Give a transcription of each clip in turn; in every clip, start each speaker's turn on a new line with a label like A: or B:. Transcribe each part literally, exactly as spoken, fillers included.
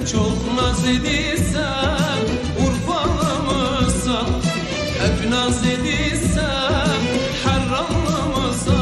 A: çok naz edirsen Urfalı mısın? Hep naz edirsen Harranlı mısın?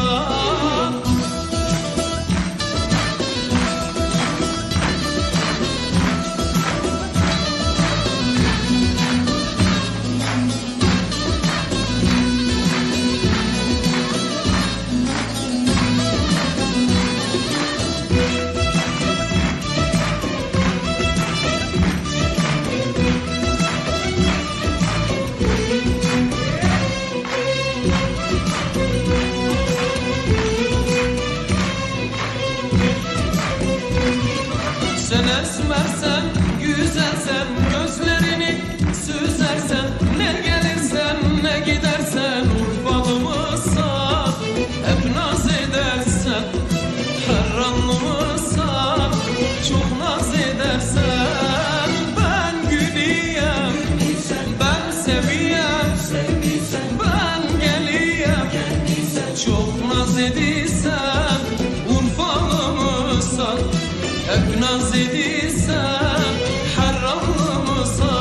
A: Sen esmersen, güzelsen, gözlerini süzersen, ne gelirsen ne gidersen Urfalı mısın? Hep naz edersen, Harranlı mısın? Çok naz edersen, ben gülüyem, ben seviyem, ben geliyem, çok naz edirsen Urfalı mısın? Hep naz edirsen Harranlı mısın?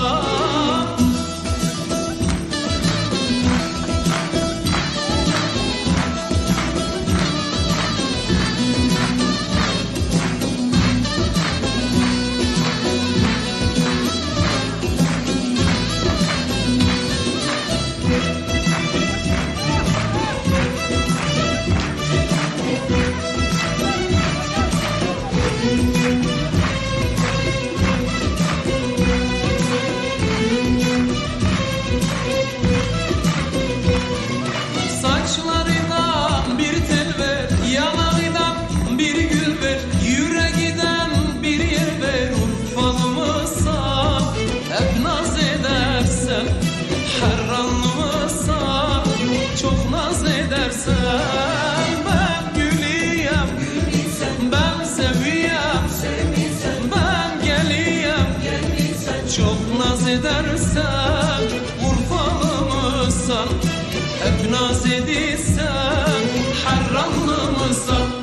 A: Saçlarından bir tel ver, yanağından bir gül ver, yüreğinden bir yer ver. Urfalı mısın? Hep naz edersen, Harranlı mısın? Çok naz edersen, ben gülüyem, ben seviyem, ben geliyem, çok naz edersen Urfalı mısın? Hep naz edirsen Harranlı mısın?